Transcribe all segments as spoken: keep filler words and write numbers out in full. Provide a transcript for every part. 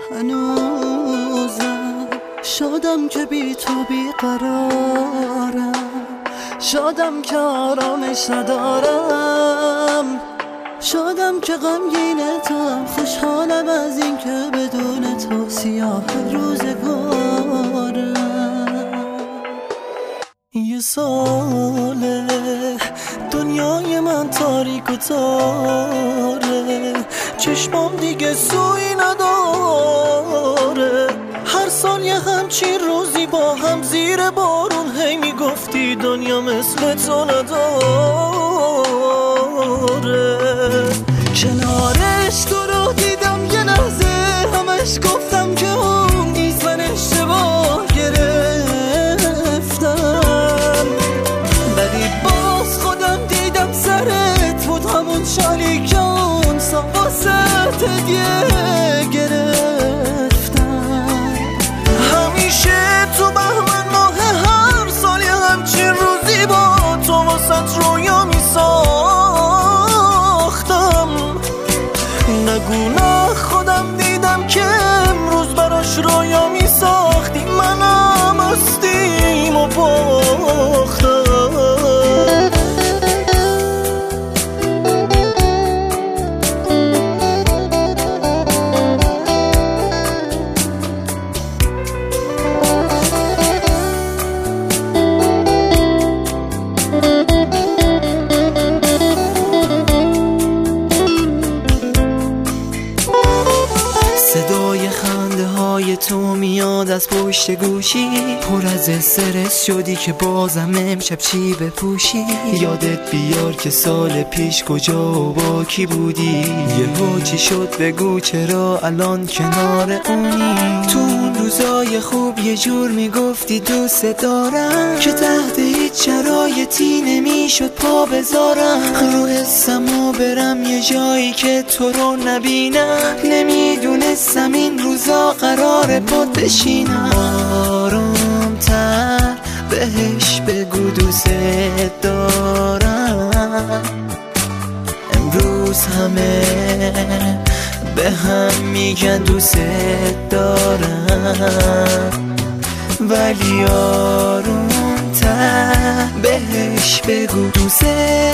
هنوزم شادم که بی تو بیقرارم، شادم که آرامش ندارم، شادم که غمگینتم، خوشحالم از این که بدون تو سیاه روزگارم. یه ساله دنیای من تاریک و تاره، چشمام دیگه سوی نداره. هر سال یه همچین روزی با هم زیر بارون هی میگفتی دنیا مثل تو نداره. کنارش تو رو دیدم یه لحظه، همش گفتم که اون نیست، من اشتباه گرفتم. ولی باز خودم دیدم سرت بود همون شالی که اون سا واسه هدیه گرفتم. همیشه تو بهمن ماه هر سال یه همچین روزی با تو واسه رویا میساختم. نگو نه خودم دیدم که امروز براش رویا میساختی، منم استیم و باختم. صدای خنده های تو میاد از پشت گوشی، پر از استرس شدی که بازم امشب چی بپوشی. یادت بیار که سال پیش کجا و با کی بودی، یهو چی شد بگو چرا الان کنار اونی. تو اون روزای خوب یه جور میگفتی دوست دارم، که تحت هیچ شرایطی نمیشد پا بذارم. رو حسم و برم یه جایی که تو رو نبینم، نمیدونستم این روزا قراره پات بشینم. آرومتر بهش بگو دوست دارم، امروز همه به هم میگن دوست دارم. ولی آرومتر بهش بگو دوست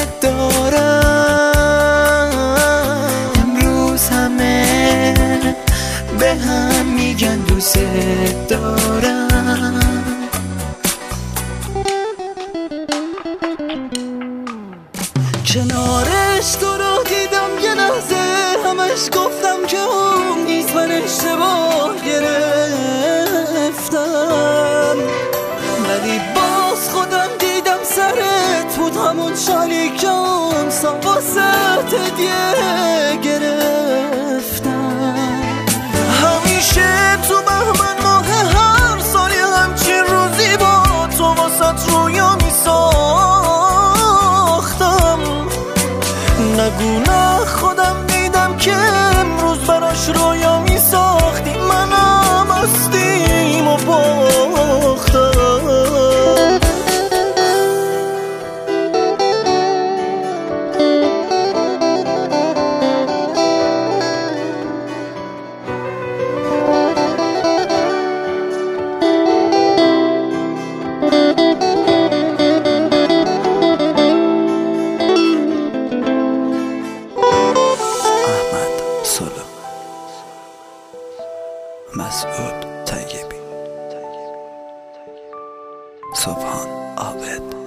دارم، امروز همه به هم میگن دوست دارم. کنارش تو رو دیدم یه لحظه، همش گفتم که اون نیست، من اشتباه گرفتم. ولی باز خودم دیدم سرت بود همون شالی که اون سا واسه هدیه گرفتم. همیشه تو بهمن ماه هر سال یه همچین روزی با تو واسه رویا میساختم. نگو نه خودم دیدم که امروز براش رویا میساختی، منم استیم و باختم. مسعود طیبی، سبحان عابد.